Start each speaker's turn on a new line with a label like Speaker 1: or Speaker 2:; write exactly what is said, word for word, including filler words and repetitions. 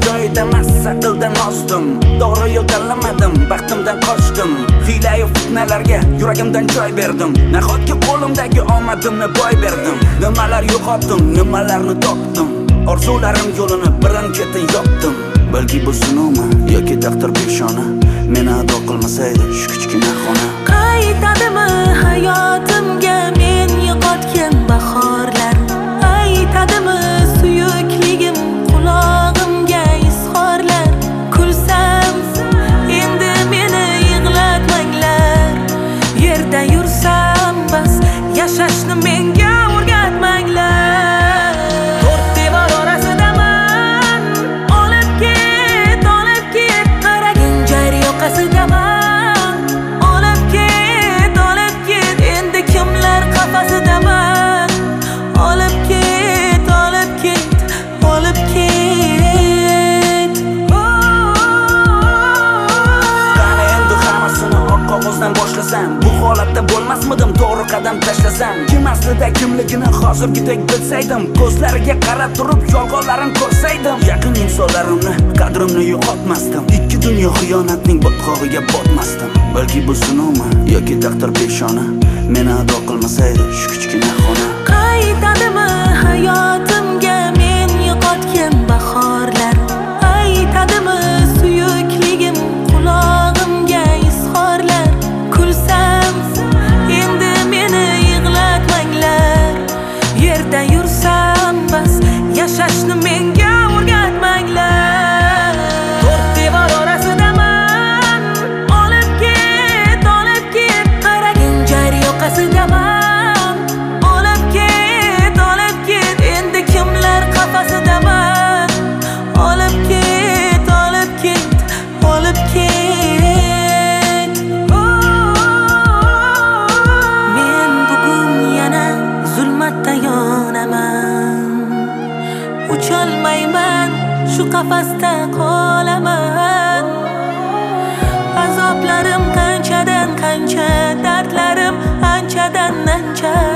Speaker 1: joyida massa qildan ozdim. To'g'ri yo'l tanlamadim, baxtimdan qochdim. Hiyla-yu fitnalarga yuragimdan joy berdim. Nahotki qo'limdagi omadimni boy berdim. Nimalar yo'qotdim, nimalarni topdim. Orzularim yo'lini birin-ketin yopdim. Balki bu sinovmi yoki taqdir peshona, meni ado qilmasaydi shu kichkina xona.
Speaker 2: Qaytadimi hayotimga men yo'qotgan bahorlar? Aytadimi suyukligim qulog'imga izhorlar? Kulsam endi meni yig'latmanglar. Yerda yursam bas, yashashni menga o'rgatmanglar. To'rt devor orasidaman, olib ket, olib ket, qaragin jar yoqasidaman. Olib ket, olib ket, endi kimlar qafasidaman. Olib ket, olib ket, olib ket.
Speaker 1: Qani endi hammasini oq qog'ozdan boshlasam, bu holatda bo'lmasmidim to'g'ri qadam tashlasam. Kim aslida kimligini hozirgidek bilsaydim, ko'zlariga qarab turib yolg'onlarini ko'rsaydim, yaqin insonlarimni qadrimni yo'qotmasdim. Ikki dunyo xiyonatning botqog'iga botmasdim. Balki bu sinovmi yoki taqdir peshona, meni ado qilmasaydi shu kichkina xona.
Speaker 2: Qaytadimi hayotimga men yo'qotgan bahorlar? Aytadimi suyukligim qulog'imga izhorlar? Kulsam endi meni yig'latmanglar. Yerda yursam bas, yashashni menga o'rgatmanglar. To'rt devor orasidaman, olib ket, olib ket, qaragin jar yoqasidaman. Olib ket, olib ket, endi kimlar qafasidaman. Olib ket, olib ket, olib ket. Men bugun yana zulmatda yonaman. Ucholmayman, shu qafasda qolaman. Azoblarim qanchadan qancha, dardlarim anchadan ancha.